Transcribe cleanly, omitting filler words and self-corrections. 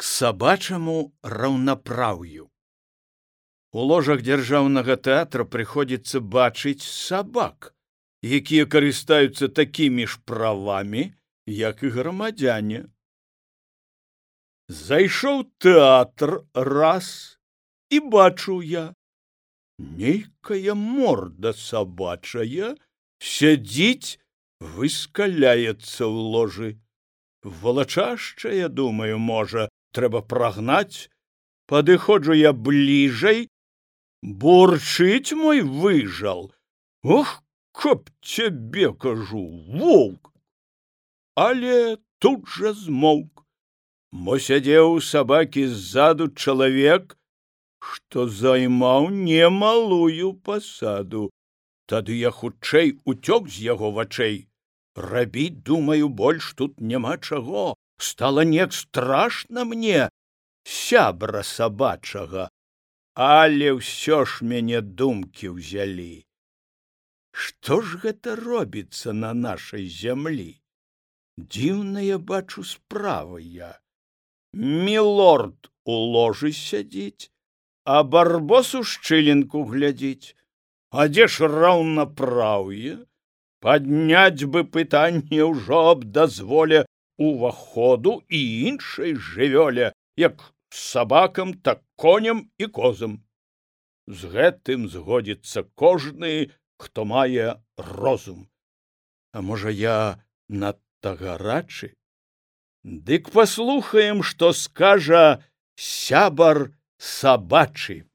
сабачаму раўнапраўю. У ложах дзяржаўнага тэатра прыходзіцца бачыць сабак, якія карыстаюцца такімі ж правамі, як і грамадзяне. Зайшоў тэатр раз, і бачу я, нейкая морда сабачая сядзіць, выскаляецца ў ложы. Валачашчая, думаю, можа, трэба прагнаць. Падыходжу я бліжэй, бурчыць мой выжал. Ох, каб цябе, кажу, воўк! Але тут жа змоўк. Мо сядзеў у сабакі ззаду чалавек, што займаў немалую пасаду. Тады я хутчэй уцёк з яго вачэй. Рабіць, думаю, больш тут няма чаго. Стала неяк страшна мне сябра сабачага. Але ўсё ж мяне думкі ўзялі. Што ж гэта робіцца на нашай зямлі? Дзіўная, бачу, справа я. Мілорд у ложы сядзіць, а барбос у шчылінку глядзіць. А дзе ж раўнапраўе? Падняць бы пытанне ўжо аб дазволе уваходу і іншай жывёле, як сабакам, так коням і козам. З гэтым згодзіцца кожны, хто мае розум. А можа, я надта гарачы? Дык паслухаем, што скажа сябар сабачы.